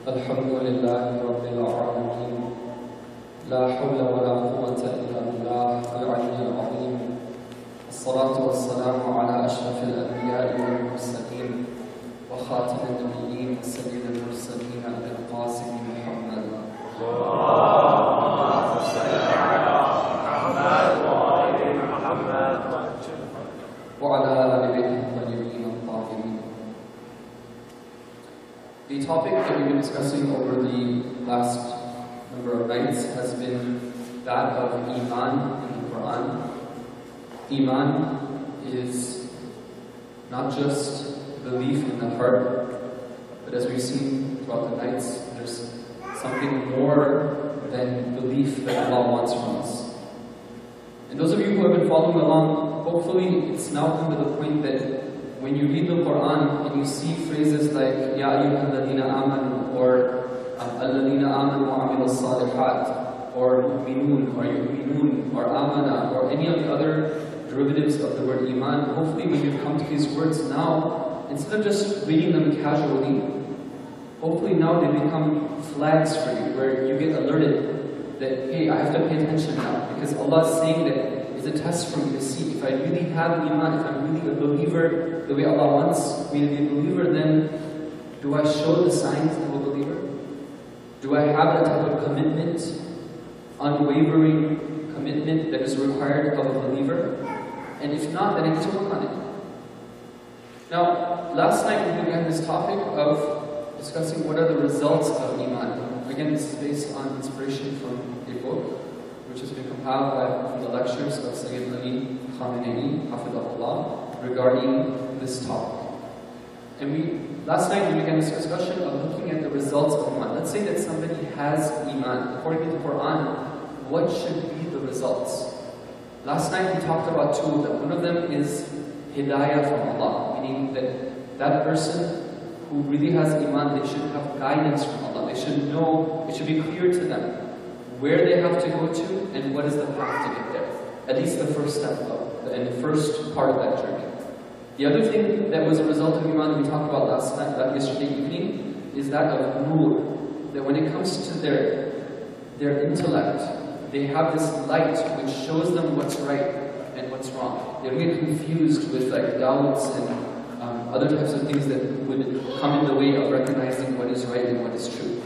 الحمد لله رب العالمين لا حول ولا قوة إلا بالله العلي العظيم الصلاة والسلام على أشرف الأنبياء والمرسلين وخاتم النبيين سيد المرسلين أبي القاسم محمد اللهم صل على محمد وآل محمد وعلى آل بيته الطيبين الطاهرين. The topic that we've been discussing over the last number of nights has been that of Iman in the Quran. Iman is not just belief in the heart, but as we've seen throughout the nights, there's something more than belief that Allah wants from us. And those of you who have been following along, hopefully it's now come to the point that when you read the Quran and you see phrases like Ya ayyuhal ladina amanu or Alladina amanu wa amilu salihat or mu'minun or yu'minun or amana or any of the other derivatives of the word Iman, hopefully when you come to these words now, instead of just reading them casually, hopefully now they become flags for you where you get alerted that, hey, I have to pay attention now because Allah is saying that it's a test for me to see if I really have Iman, if I'm really a believer the way Allah wants me to be a believer, then do I show the signs of a believer? Do I have that type of commitment, unwavering commitment that is required of a believer? And if not, then I need to work on it. Now, last night we began this topic of discussing what are the results of Iman. Again, this is based on inspiration from a book which has been compiled from the lectures of Sayyid Ali Khamenei, Hafidahullah, regarding this topic. And last night we began this discussion of looking at the results of Iman. Let's say that somebody has Iman. According to the Quran, what should be the results? Last night we talked about two of them. One of them is Hidayah from Allah, meaning that that person who really has Iman, they should have guidance from Allah. They should know, it should be clear to them where they have to go to and what is the path to get there. At least the first step and the first part of that journey. The other thing that was a result of Iman that we talked about yesterday evening is that of Nur. That when it comes to their intellect, they have this light which shows them what's right and what's wrong. They don't get confused with like doubts and other types of things that would come in the way of recognizing what is right and what is true.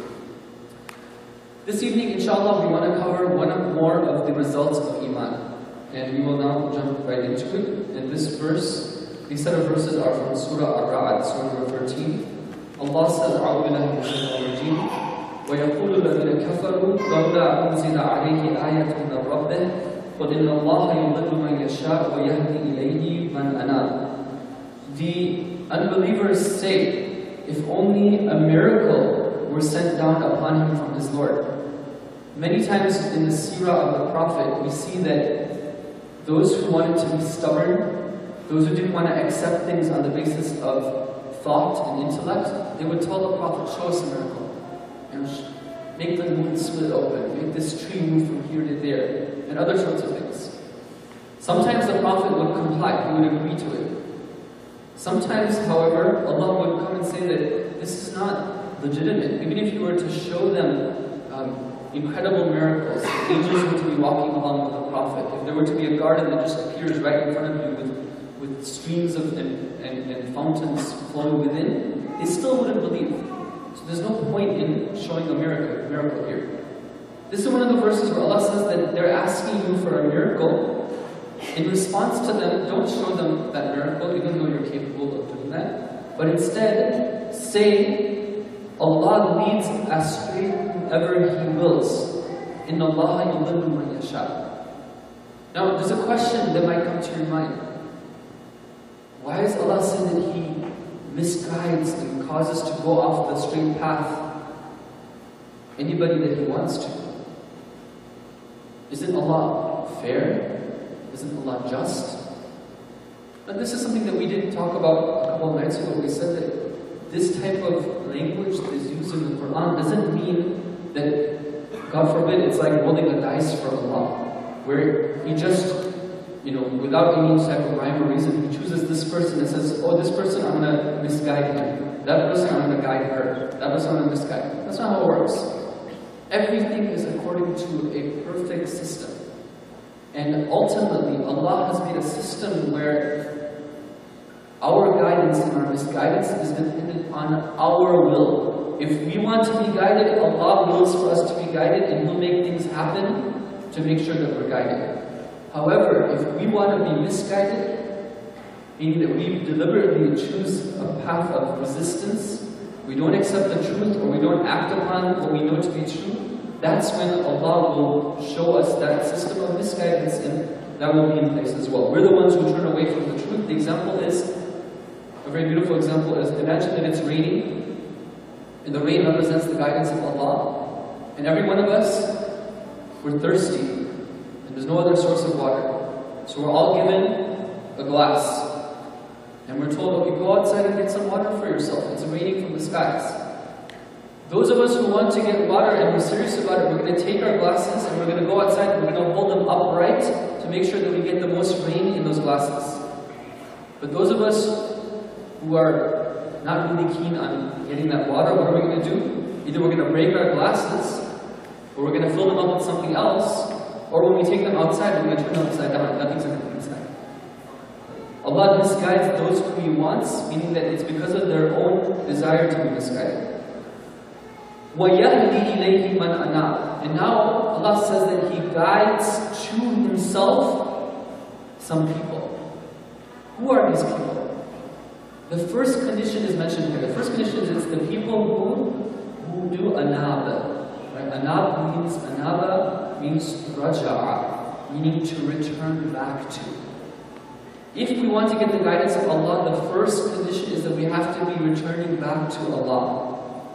This evening, inshallah, we want to cover one or more of the results of Iman. And we will now jump right into it. And this verse, these set of verses are from Surah Ar-Ra'd, Surah number 13. Allah says, أعوذ بالله من الشيطان الرجيم ويقول الذين كفروا لولا أنزل عليه آية من ربه قل إن الله يضل من يشاء ويهدي إليه من أناب. The unbelievers say, if only a miracle were sent down upon him from his Lord. Many times in the seerah of the Prophet, we see that those who wanted to be stubborn, those who didn't want to accept things on the basis of thought and intellect, they would tell the Prophet, show us a miracle. And make the moon split open, make this tree move from here to there, and other sorts of things. Sometimes the Prophet would comply, he would agree to it. Sometimes, however, Allah would come and say that this is not legitimate. Even if you were to show them incredible miracles, angels were to be walking along with the Prophet, if there were to be a garden that just appears right in front of you with streams of and fountains flowing within, they still wouldn't believe. So there's no point in showing a miracle here. This is one of the verses where Allah says that they're asking you for a miracle. In response to them, don't show them that miracle, even though you're capable of doing that. But instead, say, Allah leads astray whoever He wills. Inna Allah yudillu man yasha. Now, there's a question that might come to your mind. Why is Allah saying that He misguides and causes to go off the straight path anybody that He wants to? Isn't Allah fair? Isn't Allah just? But this is something that we didn't talk about a couple of nights ago. We said that this type of language that is used in the Quran doesn't mean that, God forbid, it's like rolling a dice for Allah, where He just, without any type of rhyme or reason, He chooses this person and says, oh, this person, I'm going to misguide him. that person, I'm going to guide her. That person, I'm going to misguide. That's not how it works. Everything is according to a perfect system. And ultimately, Allah has made a system where our guidance and our misguidance is dependent on our will. If we want to be guided, Allah wills for us to be guided, and He'll make things happen to make sure that we're guided. However, if we want to be misguided, meaning that we deliberately choose a path of resistance, we don't accept the truth, or we don't act upon what we know to be true, that's when Allah will show us that system of misguidance, and that will be in place as well. We're the ones who turn away from the truth. The example is, a very beautiful example is, imagine that it's raining, and the rain represents the guidance of Allah, and every one of us, we're thirsty, and there's no other source of water. So we're all given a glass. And we're told, okay, go outside and get some water for yourself. It's raining from the skies. Those of us who want to get water and we're serious about it, we're going to take our glasses and we're going to go outside and we're going to hold them upright to make sure that we get the most rain in those glasses. But those of us who are not really keen on getting that water, what are we going to do? Either we're going to break our glasses, or we're going to fill them up with something else, or when we take them outside, we're going to turn them upside down. Nothing's going to happen inside. Allah misguides those who He wants, meaning that it's because of their own desire to be misguided. وَيَهْدِي إِلَيْهِ مَنْ أَنَابَ. And now Allah says that He guides to Himself some people. Who are these people? The first condition is mentioned here. The first condition is it's the people who do anaba. Right? Anaba means raja'a, meaning to return back to. If we want to get the guidance of Allah, the first condition is that we have to be returning back to Allah.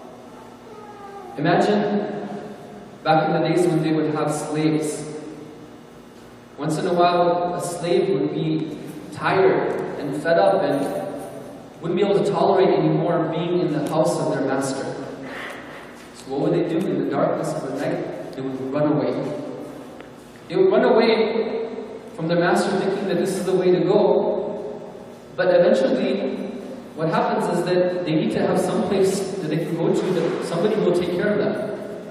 Imagine back in the days when they would have slaves. Once in a while, a slave would be tired and fed up and wouldn't be able to tolerate anymore being in the house of their master. So what would they do in the darkness of the night? They would run away. They would run away from their master thinking that this is the way to go. But eventually, what happens is that they need to have some place that they can go to that somebody will take care of them.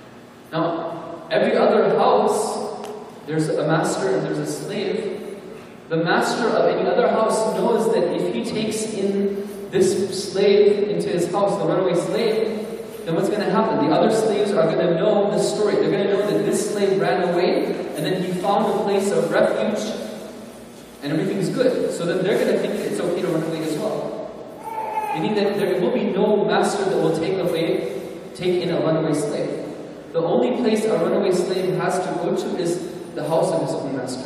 Now, every other house, there's a master and there's a slave. The master of any other house knows that if he takes in this slave into his house, the runaway slave, then what's going to happen? The other slaves are going to know the story. They're going to know that this slave ran away and then he found a place of refuge and everything's good. So then they're going to think that it's okay to run away as well. Meaning that there will be no master that will take in a runaway slave. The only place a runaway slave has to go to is the house of his own master.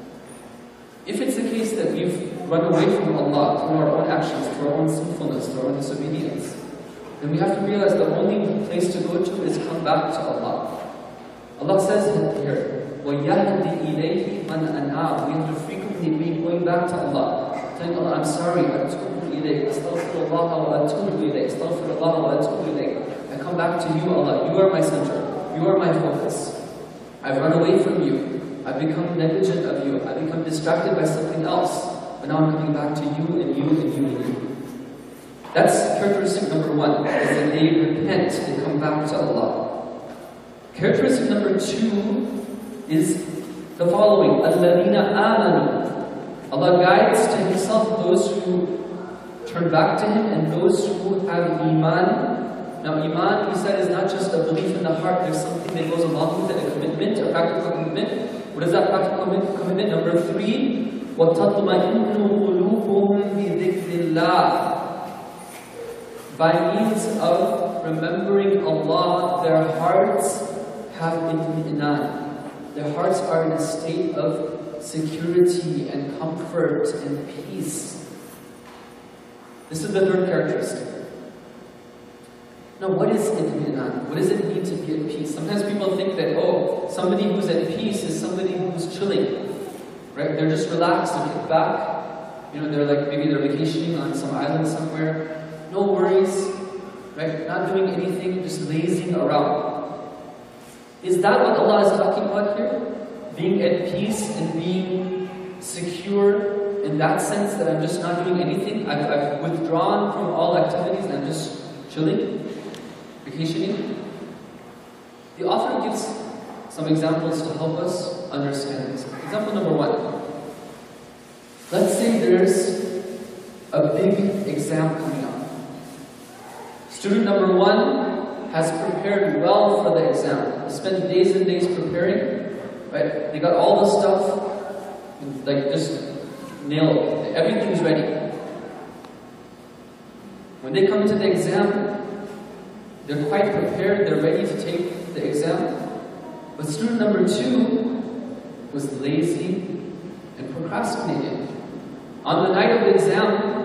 If it's the case that we've run away from Allah through our own actions, through our own sinfulness, through our own disobedience, then we have to realize the only place to go to is come back to Allah. Allah says here, وَيَهْدِي إِلَيْهِ مَنْ أَنَابَ. We have to frequently be going back to Allah, telling Allah, I'm sorry, أَتُوبُ إِلَيْكَ أَسْتَغْفِرُ اللَّهَ وَأَتُوبُ إِلَيْكَ أَسْتَغْفِرُ اللَّهَ وَأَتُوبُ إِلَيْكَ. I come back to you, Allah. You are my center. You are my focus. I've run away from you. I've become negligent of you. I've become distracted by something else. But now I'm coming back to you and you and you and you. That's characteristic number one, is that they repent and come back to Allah. Characteristic number two is the following. الَّذِينَ آمَنُوا. Allah guides to Himself those who turn back to Him and those who have Iman. Now Iman, we said, is not just a belief in the heart. There's something that goes along with it, a commitment, a practical commitment. What is that practical commitment? Number three, وَتَطْمَئِنُّ قُلُوبُهُمْ بِذِكْرِ اللَّهِ. By means of remembering Allah, their hearts have itminan. Their hearts are in a state of security and comfort and peace. This is the third characteristic. Now, what is itminan? What does it mean to be at peace? Sometimes people think that, oh, somebody who's at peace is somebody who's chilling. Right? They're just relaxed and kicked back. You know, they're like, maybe they're vacationing on some island somewhere. No worries, right? Not doing anything, just lazing around. Is that what Allah is talking about here? Being at peace and being secure in that sense that I'm just not doing anything. I've withdrawn from all activities and I'm just chilling, vacationing. The author gives some examples to help us understand this. Example number one. Let's say there's a big exam coming up. Student number one has prepared well for the exam. They spent days and days preparing, right? They got all the stuff, like just nailed it. Everything's ready. When they come to the exam, they're quite prepared, they're ready to take the exam. But student number two was lazy and procrastinated. On the night of the exam,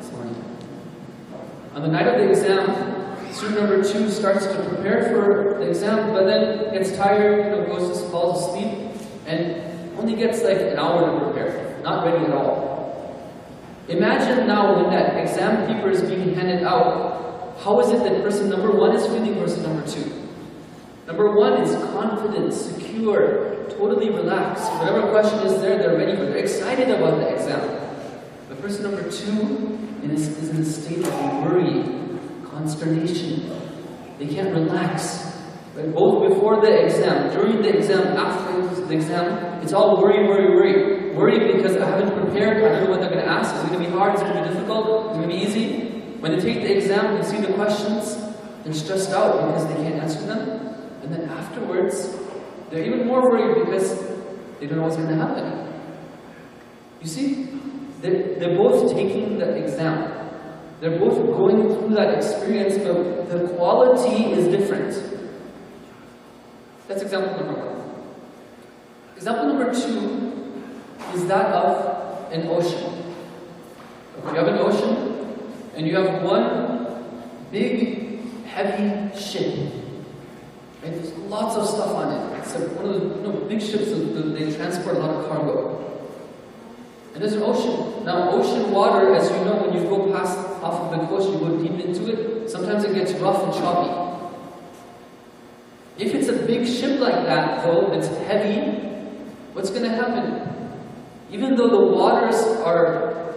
student number two starts to prepare for the exam, but then gets tired, falls asleep, and only gets like an hour to prepare. Not ready at all. Imagine now when that exam paper is being handed out, how is it that person number one is feeling versus number two? Number one is confident, secure, totally relaxed. Whatever question is there, they're ready for it. They're excited about the exam. But person number two is in a state of worry, consternation. They can't relax. But both before the exam, during the exam, after the exam, it's all worry, worry, worry. Worry because I haven't prepared, I don't know what they're going to ask. Is it going to be hard? Is it going to be difficult? Is it going to be easy? When they take the exam, they see the questions, they're stressed out because they can't answer them. And then afterwards, they're even more worried because they don't know what's going to happen. You see? They're both taking the exam. They're both going through that experience, but the quality is different. That's example number one. Example number two is that of an ocean. You have an ocean, and you have one big, heavy ship. Right? There's lots of stuff on it. It's like one of those big ships that they transport a lot of cargo. And there's an ocean. Now, ocean water, as you know, when you go past off of the coast, you go deep into it, sometimes it gets rough and choppy. If it's a big ship like that, though, that's heavy, what's going to happen? Even though the waters are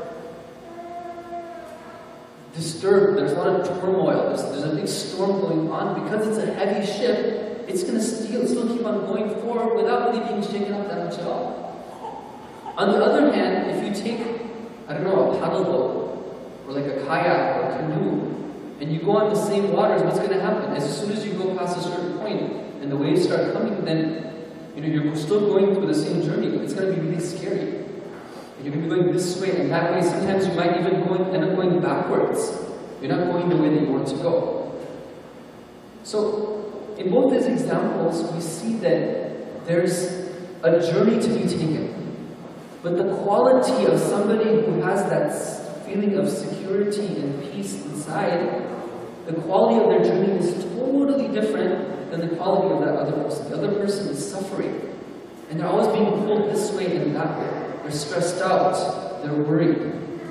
disturbed, there's a lot of turmoil, there's a big storm going on, because it's a heavy ship, it's going to still keep on going forward without really being shaken up that much at all. On the other hand, if you take, a paddle boat, or like a kayak or a canoe, and you go on the same waters, what's going to happen? As soon as you go past a certain point, and the waves start coming, then you're still going through the same journey, but it's going to be really scary. And you're going to be going this way and that way. Sometimes you might even end up going backwards. You're not going the way that you want to go. So, in both these examples, we see that there's a journey to be taken. But the quality of somebody who has that feeling of security and peace inside, the quality of their journey is totally different than the quality of that other person. The other person is suffering. And they're always being pulled this way and that way. They're stressed out. They're worried.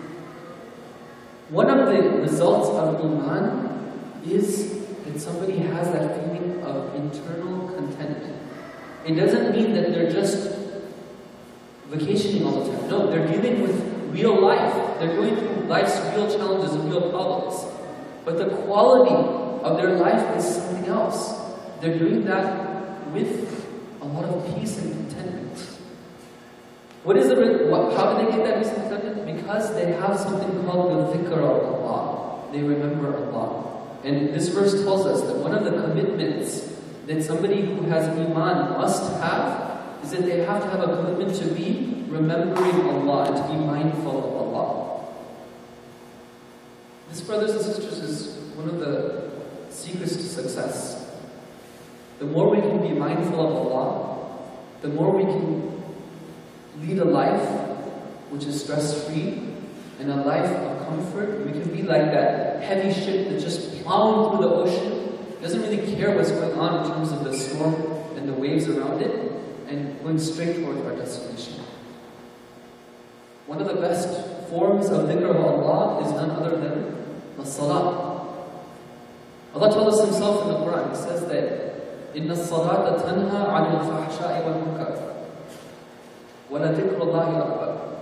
One of the results of Iman is that somebody has that feeling of internal contentment. It doesn't mean that they're just vacationing all the time. No, they're dealing with real life. They're going through life's real challenges and real problems. But the quality of their life is something else. They're doing that with a lot of peace and contentment. How do they get that peace and contentment? Because they have something called the dhikr of Allah. They remember Allah. And this verse tells us that one of the commitments that somebody who has Iman must have is that they have to have a commitment to be remembering Allah and to be mindful of Allah. This, brothers and sisters, is one of the secrets to success. The more we can be mindful of Allah, the more we can lead a life which is stress-free and a life of comfort. We can be like that heavy ship that's just plowing through the ocean, doesn't really care what's going on in terms of the storm and the waves around it, and going straight towards our destination. One of the best forms of dhikr of Allah is none other than the salah. Allah tells us Himself in the Quran. He says that إِنَّ الصَّلَاةَ تَنْهَى عَنِ الْفَحْشَاءِ وَالْمُنكَرِ وَلَذِكْرُ اللَّهِ أَكْبَرُ.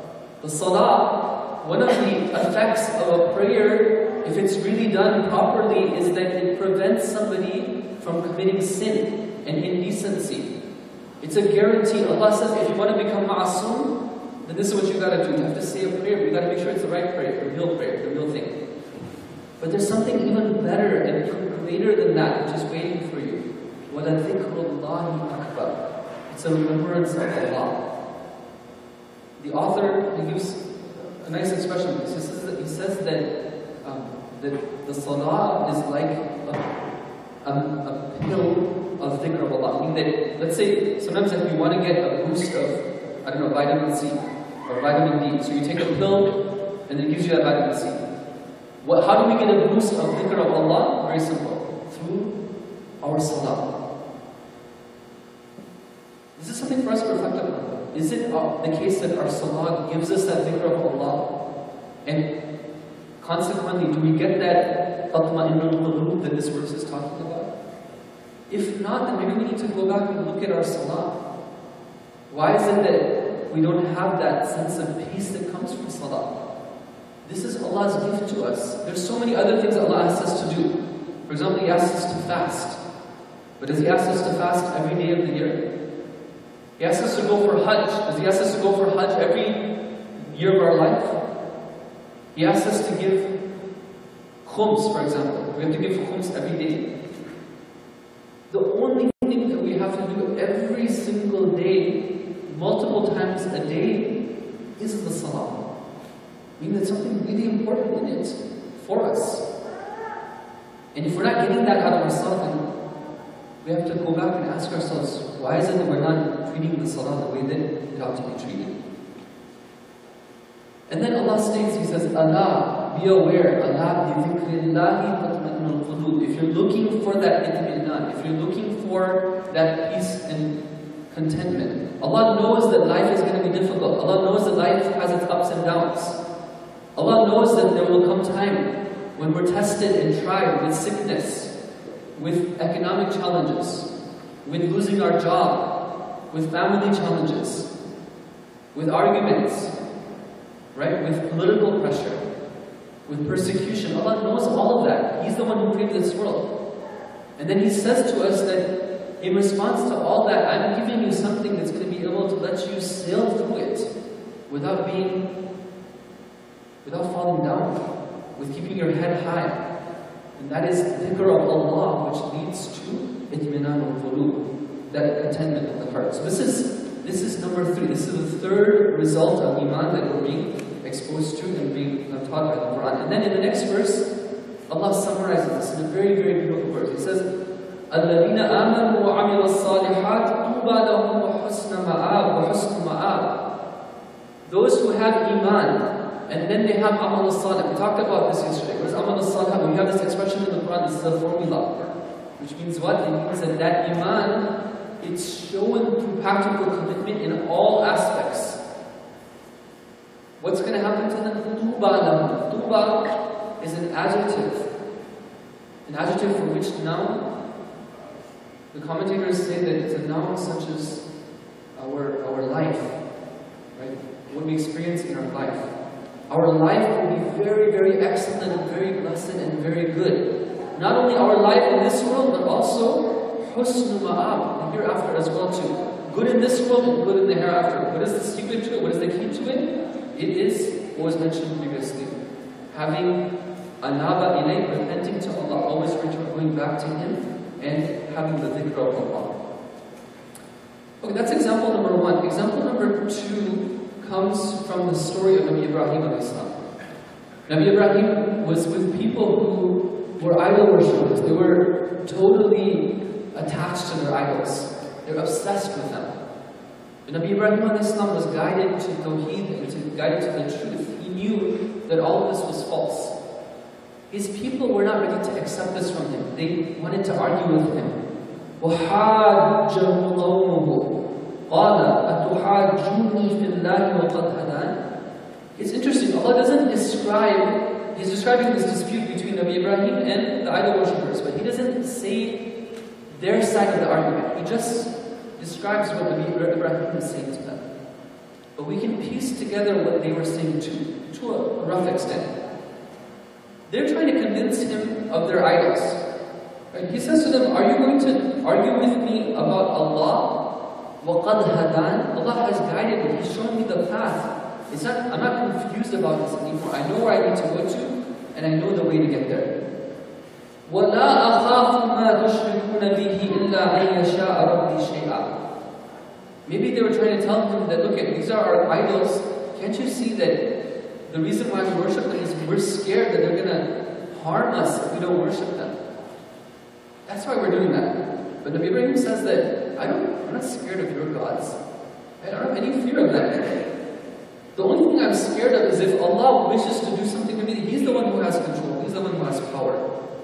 The salah, one of the effects of a prayer, if it's really done properly, is that it prevents somebody from committing sin and indecency. It's a guarantee. Allah says, if you want to become ma'asum, then this is what you gotta do. You have to say a prayer, but you gotta make sure it's the right prayer, the real thing. But there's something even better and greater than that, which is waiting for you. وَلَذِكْرُ اللَّهِ أَكْبَرُ. It's a remembrance of Allah. The author, he gives a nice expression. He says that the salah is like a pill of dhikr of Allah. Meaning that, let's say, sometimes if you want to get a boost of, I don't know, vitamin C or vitamin D, so you take a pill and it gives you that vitamin C. How do we get a boost of dhikr of Allah? Very simple. Through our salah. This is something for us to reflect upon. Is it the case that our salah gives us that dhikr of Allah? And consequently, do we get that tatma'innul qulub that this verse is talking about? If not, then maybe we need to go back and look at our salah. Why is it that we don't have that sense of peace that comes from salah? This is Allah's gift to us. There's so many other things Allah asks us to do. For example, He asks us to fast. But does He ask us to fast every day of the year? He asks us to go for Hajj. Does He ask us to go for Hajj every year of our life? He asks us to give khums, for example. We have to give khums every day. The only thing that we have to do every single day, multiple times a day, is the salah. Meaning there's something really important in it for us. And if we're not getting that out of ourselves, then we have to go back and ask ourselves, why is it that we're not treating the salah the way that it ought to be treated? And then Allah states, He says, Allah, be aware, Allah bi dhikrillahi tatma'innul qulub. If you're looking for that itminan, if you're looking for that peace and contentment, Allah knows that life is going to be difficult. Allah knows that life has its ups and downs. Allah knows that there will come time when we're tested and tried with sickness, with economic challenges, with losing our job, with family challenges, with arguments, right? With political pressure, with persecution. Allah knows all of that. He's the one who created this world. And then He says to us that in response to all that, I'm giving you something that's going to be able to let you sail through it without falling down, with keeping your head high. And that is dhikr of Allah, which leads to itminan al-qulub, that contentment of the heart. So this is number 3. This is the third result of iman that we're being exposed to and being taught by the Quran. And then in the next verse, Allah summarizes this in a very, very beautiful verse. He says, الَّذِينَ آمَنُوا وَعَمِلُوا الصَّالِحَاتِ طُوبَى لَهُمْ وَحُسْنَ مَآبٍ وَحُسْنُ مَآبٍ. Those who have iman, and then they have amal as-salih. We talked about this yesterday. What is amal as-salih? We have this expression in the Quran, this is a formula. Which means what? It means that iman, it's shown through practical commitment in all aspects. What's going to happen to them? Tuba lahum. Tuba is an adjective. An adjective for which noun? The commentators say that it's a noun such as our life. Right? What we experience in our life. Our life will be very, very excellent and very blessed and very good. Not only our life in this world, but also husnu ma'ab, the hereafter as well too. Good in this world and good in the hereafter. What is the secret to it? What is the key to it? It is what was mentioned previously. Having anaba ilayh, repenting to Allah, always going back to Him, and having the dhikr of Allah. Okay, that's example number 1. Example number 2 comes from the story of Nabi Ibrahim alayhi salam. Nabi Ibrahim was with people who were idol worshippers. They were totally attached to their idols. They were obsessed with them. But Nabi Ibrahim alayhi salam was guided to Tawheed and guided to the truth. He knew that all of this was false. His people were not ready to accept this from him. They wanted to argue with him. وَحَاجَّهُ قَوْمُهُ It's interesting, Allah doesn't describe, He's describing this dispute between Nabi Ibrahim and the idol worshippers, but He doesn't say their side of the argument. He just describes what Nabi Ibrahim is saying to them. But we can piece together what they were saying to a rough extent. They're trying to convince him of their idols. Right? He says to them, are you going to argue with me about Allah? وَقَدْ هَدَانِ Allah has guided me. He's shown me the path. I'm not confused about this anymore. I know where I need to go to, and I know the way to get there. وَلَا أَخَافُ مَا تُشْرِكُونَ بِهِ إِلَّا أَن يَشَاءَ رَبِّي شَيْئًا. Maybe they were trying to tell him that, look, these are our idols. Can't you see that the reason why we worship them is we're scared that they're going to harm us if we don't worship them. That's why we're doing that. But Nabi Ibrahim says that, I'm not scared of your gods. I don't have any fear of them. The only thing I'm scared of is if Allah wishes to do something to me, He's the one who has control. He's the one who has power.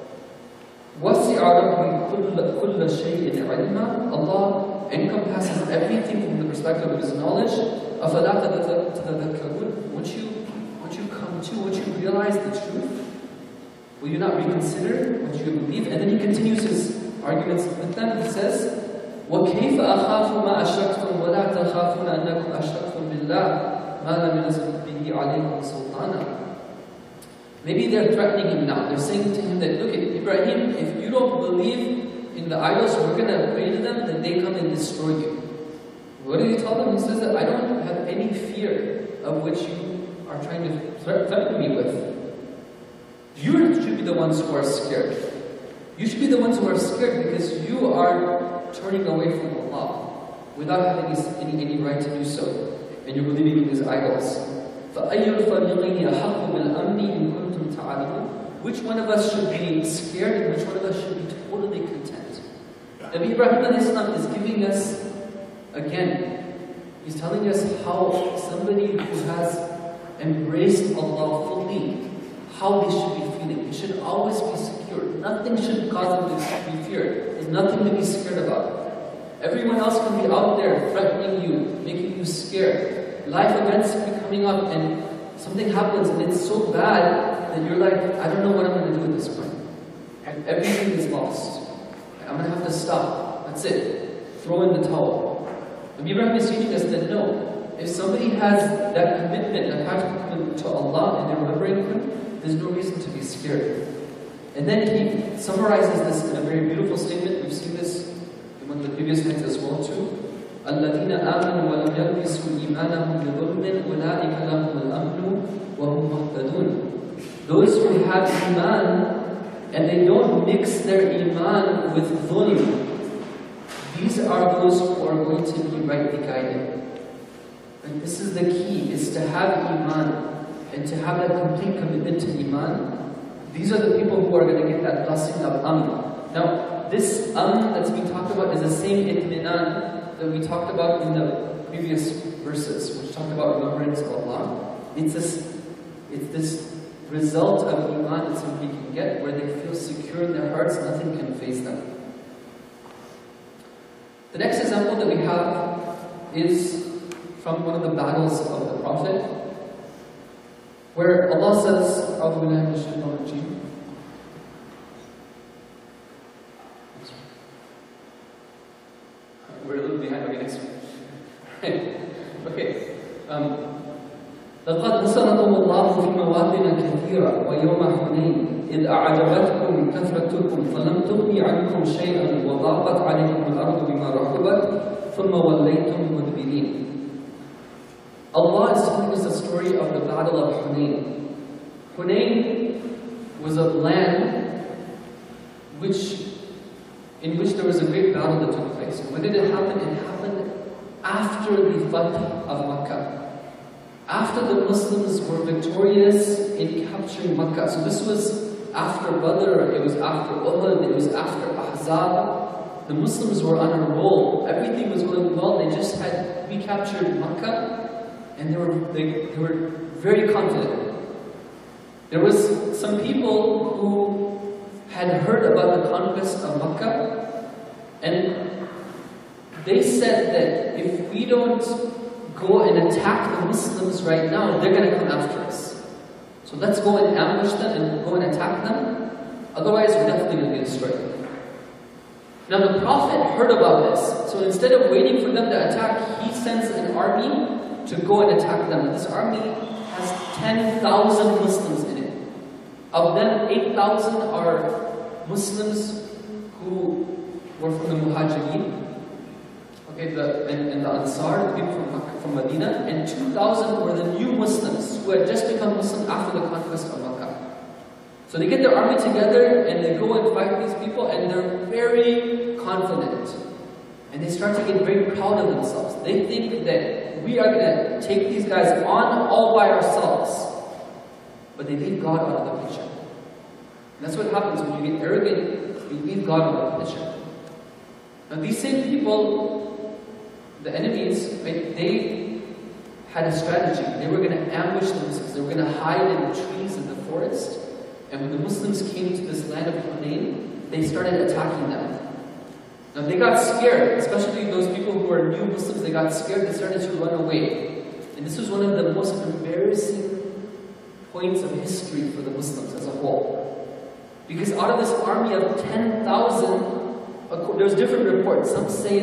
وَسِعَ رَبِّي كُلَّ شَيْءٍ عِلْمًا. Allah encompasses everything from the perspective of His knowledge. أَفَلَا تَتَذَكَّرُونَ. Won't you realize the truth? Will you not reconsider what you believe? And then he continues his arguments with them. He says, وَكَيْفَ أَخَافُ مَا أَشْرَكْتُمْ وَلَا تَخَافُونَ أَنَّكُمْ أَشْرَكْتُمْ بِاللَّهِ مَا لَمْ يُنَزِّلْ بِهِ عَلَيْكُمْ سُلْطَانًا. Maybe they're threatening him now. They're saying to him that, look, Ibrahim, if you don't believe in the idols, we're going to pray to them, then they come and destroy you. What did he tell them? He says that I don't have any fear of what you are trying to threaten me with. You should be the ones who are scared. You should be the ones who are scared because you are turning away from Allah without having any right to do so. And you're believing in these idols. فَأَيُّ الْفَرِيقَيْنِ أَحَقُّ بِالْأَمْنِ إِن كُنتُمْ تَعْلَمُونَ. Which one of us should be scared and which one of us should be totally content? Nabi Ibrahim is giving us, again, he's telling us how somebody who has embraced Allah fully, how they should be feeling. They should always be secure. Nothing should cause them to be feared. There's nothing to be scared about. Everyone else can be out there threatening you, making you scared. Life events will be coming up and something happens and it's so bad that you're like, I don't know what I'm going to do at this point. And everything is lost. I'm going to have to stop. That's it. Throw in the towel. Nabi Ibrahim is teaching us that no, if somebody has that commitment, attachment to Allah and they're remembering Him, there's no reason to be scared. And then he summarizes this in a very beautiful statement. We've seen this in one of the previous nights as well too. الَّذِينَ آمَنُوا وَلَمْ يَلْبِسُوا إِيمَانَهُمْ بِظُلْمٍ أُولَٰئِكَ لَهُمُ الْأَمْنُ وَهُمْ مُهْتَدُونَ. Those who have Iman and they don't mix their Iman with dhulm, these are those who are going to be rightly guided. And this is the key, is to have Iman and to have that complete commitment to Iman. These are the people who are going to get that blessing of Amn. Now, this Amn that's being talked about is the same Itminan that we talked about in the previous verses, which talked about remembrance of Allah. It's this result of Iman that somebody can get where they feel secure in their hearts, nothing can faze them. The next example that we have is from one of the battles of the Prophet, where Allah says, أعوذ بالله من الشيطان الرجيم. We're a little behind. Okay, next one. Okay. لقد نصركم الله في مواطن كثيرة ويوم حنين إذ أعجبتكم كثرتكم فلم تغن عنكم شيئا وضاقت عليكم الأرض بما رحبت ثم وليتم مدبرين. Allah is telling us the story of the battle of Hunayn. Hunayn was a land in which there was a great battle that took place. And when did it happen? It happened after the Fath of Makkah. After the Muslims were victorious in capturing Makkah. So this was after Badr, it was after Uhud, it was after Ahzab. The Muslims were on a roll. Everything was going well. They just had recaptured Makkah. And they were very confident. There was some people who had heard about the conquest of Makkah, and they said that if we don't go and attack the Muslims right now, they're going to come after us. So let's go and ambush them and go and attack them. Otherwise, we're definitely going to be destroyed. Now the Prophet heard about this. So instead of waiting for them to attack, he sends an army to go and attack them. This army has 10,000 Muslims in it. Of them, 8,000 are Muslims who were from the Muhajirin, okay, and the Ansar, the people from Medina, and 2,000 were the new Muslims who had just become Muslim after the conquest of Makkah. So they get their army together and they go and fight these people, and they're very confident. And they start to get very proud of themselves. They think that we are going to take these guys on all by ourselves. But they leave God out of the picture. And that's what happens when you get arrogant, you leave God out of the picture. Now these same people, the enemies, right, they had a strategy. They were going to ambush the Muslims. They were going to hide in the trees in the forest. And when the Muslims came to this land of Hunayn, they started attacking them. Now they got scared, especially those people who were new Muslims, they got scared, they started to run away. And this was one of the most embarrassing points of history for the Muslims as a whole. Because out of this army of 10,000, there's different reports. Some say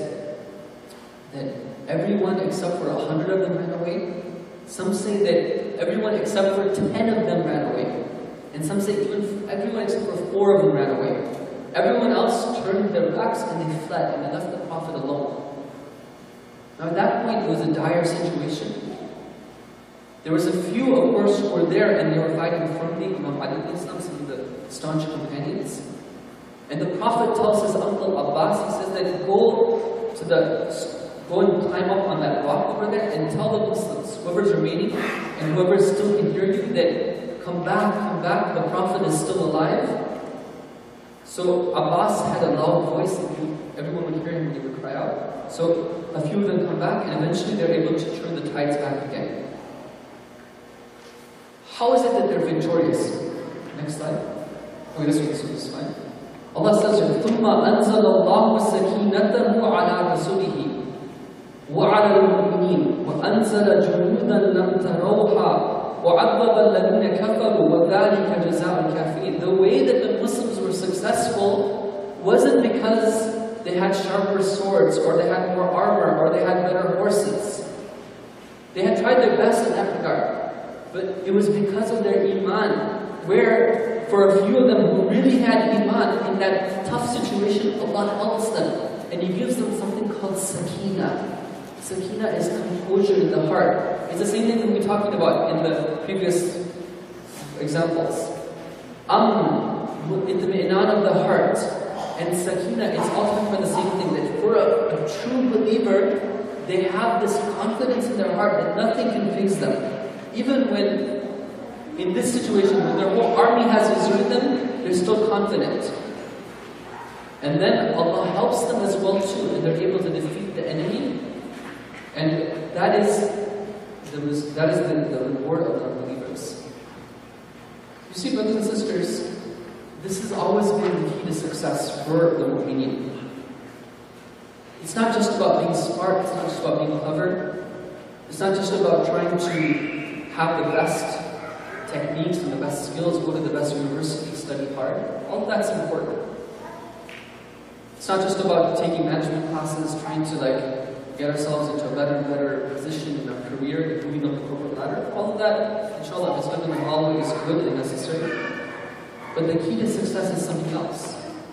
that everyone except for 100 of them ran away. Some say that everyone except for 10 of them ran away. And some say even everyone except for 4 of them ran away. Everyone else turned their backs and they fled and they left the Prophet alone. Now at that point it was a dire situation. There was a few, of course, who were there and they were fighting firmly. Imam Ali ibn Islam, some of the staunch companions. And the Prophet tells his uncle Abbas, he says that go and climb up on that rock over there and tell the Muslims, whoever's remaining and whoever still can hear you, that come back, the Prophet is still alive. So Abbas had a loud voice, and everyone would hear him and he would cry out. So a few of them come back, and eventually they're able to turn the tides back again. How is it that they're victorious? Next slide. Okay, this is fine. Allah says, ثُمَّ أَنزَلَ اللَّهُ سَكِينَتَهُ عَلَى رَسُولِهِ وَعَلَى الْمُؤْمِنِينَ وَأَنزَلَ جُنُودًا لَمْ تَرَوْهَا وَعَذَّبَ الَّذِينَ كَفَرُوا وَذَلِكَ جَزَاءُ الْكَافِرِينَ. The way that the Muslims were successful wasn't because they had sharper swords, or they had more armor, or they had better horses. They had tried their best in that regard. But it was because of their iman, where for a few of them who really had iman in that tough situation, Allah helps them. And He gives them something called sakina. Sakina is composure in the heart. It's the same thing that we were talking about in the previous examples. Itmi'nan of the heart. And sakina, it's all talking about the same thing. That for a true believer, they have this confidence in their heart that nothing can fix them. Even when, in this situation, when their whole army has deserted them, they're still confident. And then Allah helps them as well too, and they're able to defeat the enemy. And that is the reward of the believers. You see, brothers and sisters, this has always been the key to success for the mu'mineen. It's not just about being smart, it's not just about being clever. It's not just about trying to have the best techniques and the best skills, go to the best university, study hard. All that's important. It's not just about taking management classes, trying to get ourselves into a better and better position in our career, moving up the corporate ladder. All of that, inshallah, is good and necessary. But the key to success is something else.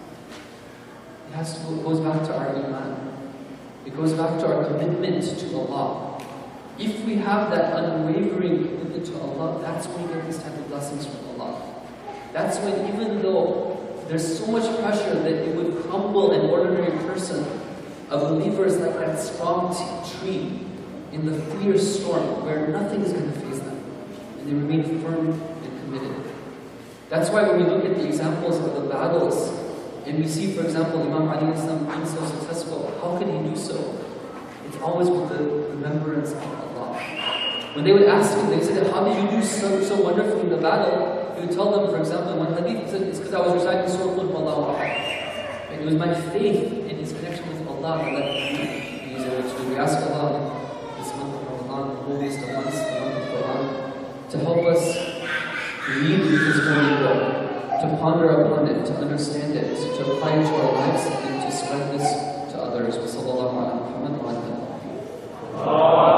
It goes back to our iman. It goes back to our commitment to Allah. If we have that unwavering commitment to Allah, that's when we get these type of blessings from Allah. That's when, even though there's so much pressure that it would crumble an ordinary person, a believer is like that strong tree in the fierce storm where nothing is going to faze them. And they remain firm and committed. That's why when we look at the examples of the battles, and we see, for example, Imam Ali ibn Islam being so successful, how can he do so? It's always with the remembrance of Allah. When they would ask him, they said, how did you do so wonderfully in the battle? He would tell them, for example, in one hadith, he said, it's because I was reciting Surah Al-Qur'an. And it was my faith in his connection with Allah that led me to use it. We ask Allah in this month of Ramadan, the holiest of months, the month of Quran, to help us read His holy book, to ponder upon it, to understand it, to apply it to our lives, and to spread this to others. Wa sallallahu ala Muhammad wa ala alihi.